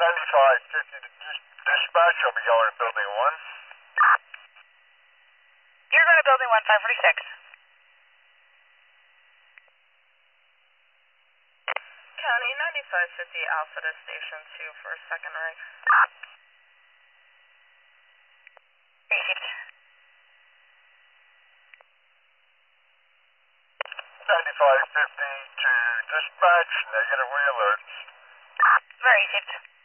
9550 to dispatch. I'll be going to building 1. You're going to building 1, 546. County 9550 Alpha to Station 2 for a second rig. Received. 9550 to dispatch. Negative, re-alerts. Very received.